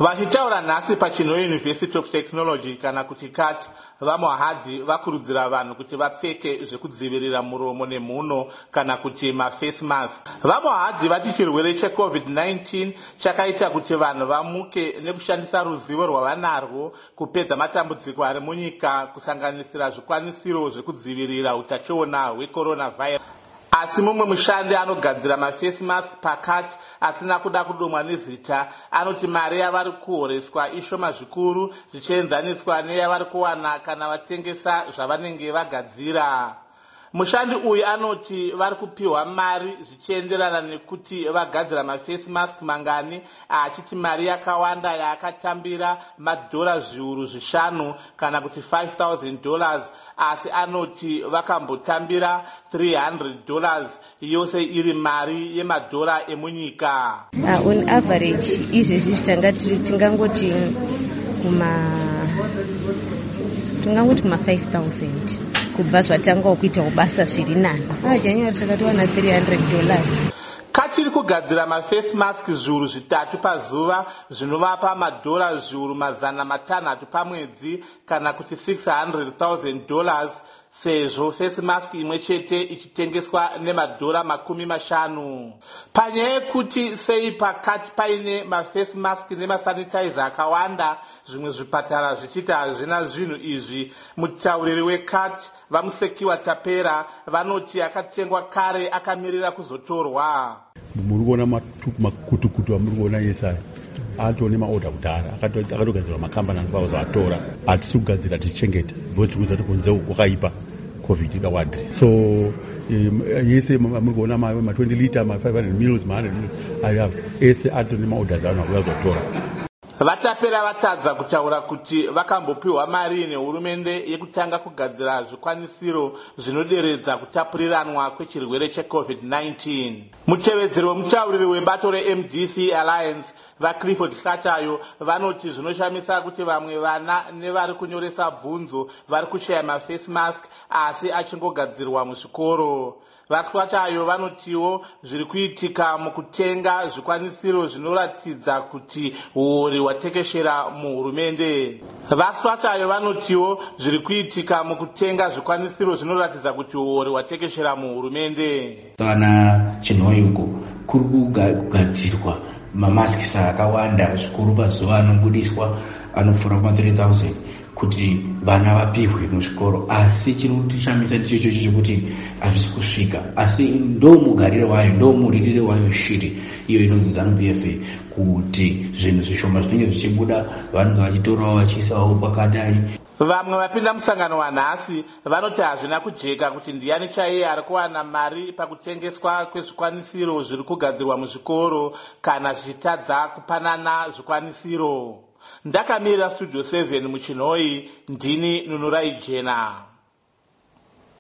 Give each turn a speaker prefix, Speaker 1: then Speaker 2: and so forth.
Speaker 1: Vachitaura nhasi paChinho University of Technology kana kuti CUT, vaMwahadzi vakurudzira vanhu kuti vapfeke zvekudzivirira muromo nemhuno kana kuti face mask. VaMwahadzi vati chirwere cheCovid-19 chakaita kuti vanhu vamuke nekushandisa ruzivo rwavanarwo kupedza matambudziko ari munyika, kusanganisira zvikwanisiro zvekudzivirira utachiona hwecoronavirus. Asi mumwe mushandi anogadzira face mask paCUT asina kuda kudomwa nezita anoti mari yavari kuhoreswa ishoma zvikuru zvichienzaniswa neyavari kuwana kana vatengesa zvavanenge vagadzira. Mushandi uyu anoti vari kupiwa mari zvichienderana nekuti vagadzira face mask mangani, achiti mari yakawanda yaakatambira $5,000 kana kuti $5,000, asi anoti vakambotambira $300, yose iri mari yemadhora emunyika.
Speaker 2: On average izvezvi tingangoti kuma 5,000 kubva zvatanga kuita kubasa zviri nani. January takatowana $300.
Speaker 1: CUT iri kugadzira face mask 3 pazuva zvinovapa $600,000 pamwedzi kana kuti $600,000, sezvo face mask imwe chete ichitengeswa $50. Panyaya yekuti sei paCUT paine face mask nemasanitizer akawanda, zvimwe zvipatara zvichiti hazvina zvinhu izvi, mutauriri weCUT vaMusekiwa Tapera vanoti akatengwa kare akamirira kuzotorwa.
Speaker 3: Muri kuona makutukutu amuri kuona yesaya atone maorder kudhara akatogadzirwa makambani anobva atora, hatisi kugadzira tichengeta because tikuziva kuti kunze kwakaipa covid ikawanda. So yese muri kuona ma20 liter ma500 mils ma100 mils ese atone maorders avo akuzotora.
Speaker 1: Vatapera vatadza kutaura kuti vakambopiwa mari nehurumende yekutanga kugadzira zvikwanisiro zvinoderedza kutapuriranwa kwechirwere cheCovid-19. Mutevedzeri wemutauriri webato reMDC Alliance vaClifford Hlatayo vanoti zvinoshamisa kuti vamwe vana nevari kunyoresa bvunzo vari kushaya face mask asi achingogadzirwa muzvikoro. VaHlatayo vanotiwo zviri kuitika mukutenga zvikwanisiro zvinoratidza kuti huori hwatekeshera muhurumende. VaHlatayo vanotiwo zviri kuitika mukutenga zvikwanisiro zvinoratidza kuti huori hwatekeshera muhurumende.
Speaker 4: Kana chinoyuko kuri kugadzirwa mamaskisi akawanda zvikuru pazuva anobudiswa anofura kuma 3,000 kuti vana vapihwe muzvikoro, asi chinotishamisa ndicho chekuti hazvisi kusvika. Asi ndo mugarire wayo, ndo muririre wayo shiri iyo inonzi ZANU-PF kuti zvinhu zvishoma zvinenge zvichibuda vanenge vachitorawo vachiisawo pakadai.
Speaker 1: Vamwe vapinda musangano wanhasi vanoti hazvina kujeka kuti ndiani chaiye ari kuwana mari pakutengeswa kwezvikwanisiro zviri kugadzirwa muzvikoro kana zvichitadza kupanana zvikwanisiro. Ndakamirira Studio 7 muChinhoyi, ndini Nunurai Jena.